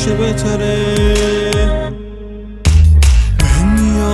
همیشه بهتره. بهم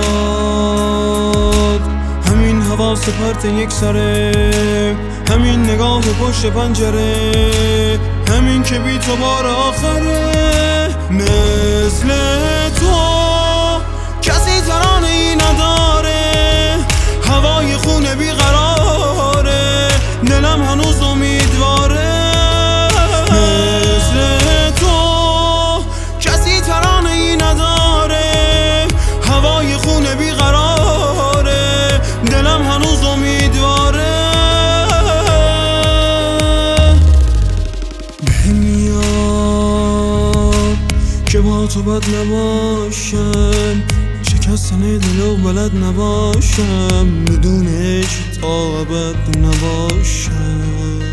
میاد همین حواس پرت یک سره، همین نگاه پشت پنجره، همین که بی تو بار آخره. مثل تو کسی ترانه ای نداره، هوای خونه بیقراره، دلم هنوز امیدواره. مثل تو کسی ترانه ای نداره، هوای خونه بیقراره، دلم هنوز امیدواره. بهم میاد که با تو بد نباشم، شکستن دلو بلد نباشم، بدون عشق تا ابد نباشم.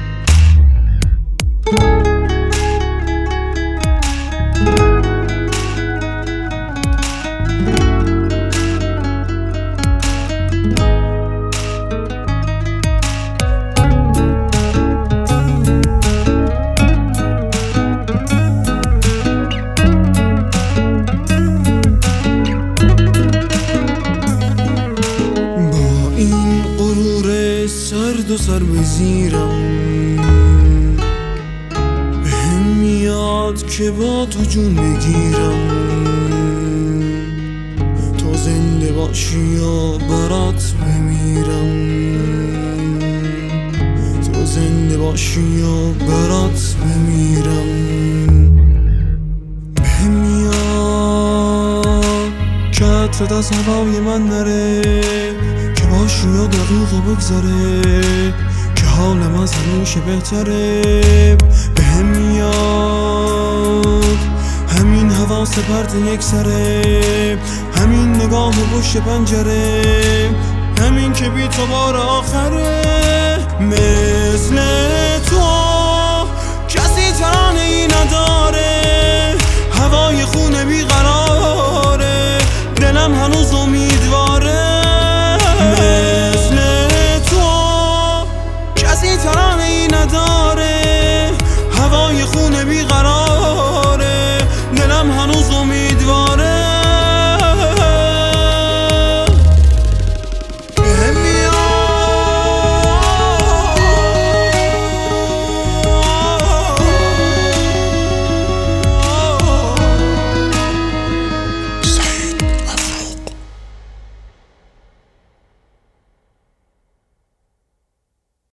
سرد و سر بزیرم، بهم میاد که با تو جون بگیرم. تو زنده باشی یا برات بمیرم، تو زنده باشی یا برات بمیرم. بهم میاد که عطرت از هوای من نره، باشی یا دقیقه بگذره، که حالم از همیشه بهتره. بهم میاد همین حواس پرت یک سره، همین نگاه پشت پنجره، همین که بی تو بار آخره. مثل تو کسی ترانه ای نداره، هوای خونه بیقراره،